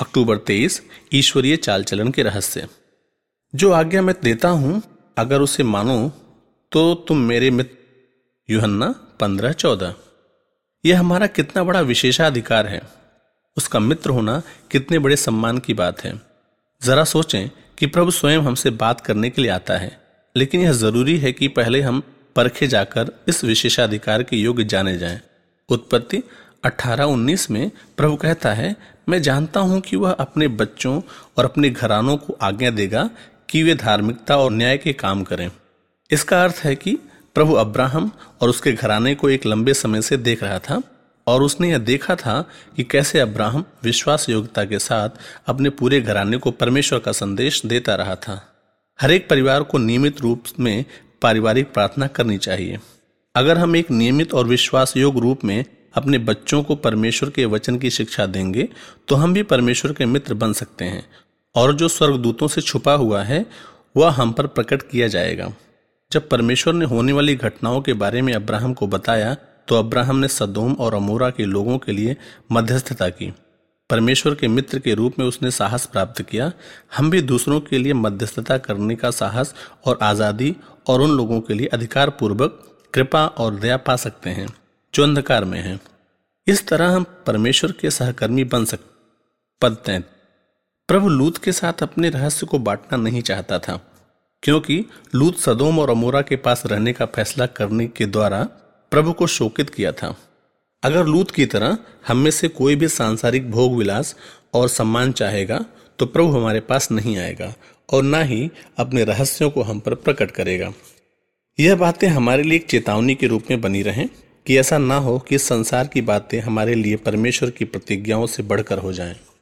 अक्टूबर 23 ईश्वरीय चाल चलन के रहस्य। जो आज्ञा मैं देता हूं अगर उसे मानो तो तुम मेरे मित्र। यूहन्ना 15:14। यह हमारा कितना बड़ा विशेषाधिकार है। उसका मित्र होना कितने बड़े सम्मान की बात है। जरा सोचें कि प्रभु स्वयं हमसे बात करने के लिए आता है, लेकिन यह जरूरी है कि पहले हम परखे जाकर इस विशेषाधिकार के योग्य जाने जाएं। उत्पत्ति 18:19 में प्रभु कहता है, मैं जानता हूं कि वह अपने बच्चों और अपने घरानों को आज्ञा देगा कि वे धार्मिकता और न्याय के काम करें। इसका अर्थ है कि प्रभु अब्राहम और उसके घराने को एक लंबे समय से देख रहा था और उसने यह देखा था कि कैसे अब्राहम विश्वास योग्यता के साथ अपने पूरे घराने को परमेश्वर का संदेश देता रहा था। हर एक परिवार को नियमित रूप में पारिवारिक प्रार्थना करनी चाहिए। अगर हम एक नियमित और विश्वास योग्य रूप में अपने बच्चों को परमेश्वर के वचन की शिक्षा देंगे तो हम भी परमेश्वर के मित्र बन सकते हैं और जो स्वर्गदूतों से छुपा हुआ है वह हम पर प्रकट किया जाएगा। जब परमेश्वर ने होने वाली घटनाओं के बारे में अब्राहम को बताया तो अब्राहम ने सदोम और अमोरा के लोगों के लिए मध्यस्थता की। परमेश्वर के मित्र के रूप में उसने साहस प्राप्त किया। हम भी दूसरों के लिए मध्यस्थता करने का साहस और आज़ादी और उन लोगों के लिए अधिकार पूर्वक कृपा और दया पा सकते हैं जो अंधकार में हैं। इस तरह हम परमेश्वर के सहकर्मी बन सकते। पद 3। प्रभु लूत के साथ अपने रहस्य को बांटना नहीं चाहता था, क्योंकि लूत सदोम और अमोरा के पास रहने का फैसला करने के द्वारा प्रभु को शोकित किया था। अगर लूत की तरह हम में से कोई भी सांसारिक भोग विलास और सम्मान चाहेगा तो प्रभु हमारे पास नहीं आएगा और ना ही अपने रहस्यों को हम पर प्रकट करेगा। यह बातें हमारे लिए एक चेतावनी के रूप में बनी रहें कि ऐसा ना हो कि संसार की बातें हमारे लिए परमेश्वर की प्रतिज्ञाओं से बढ़कर हो जाएं।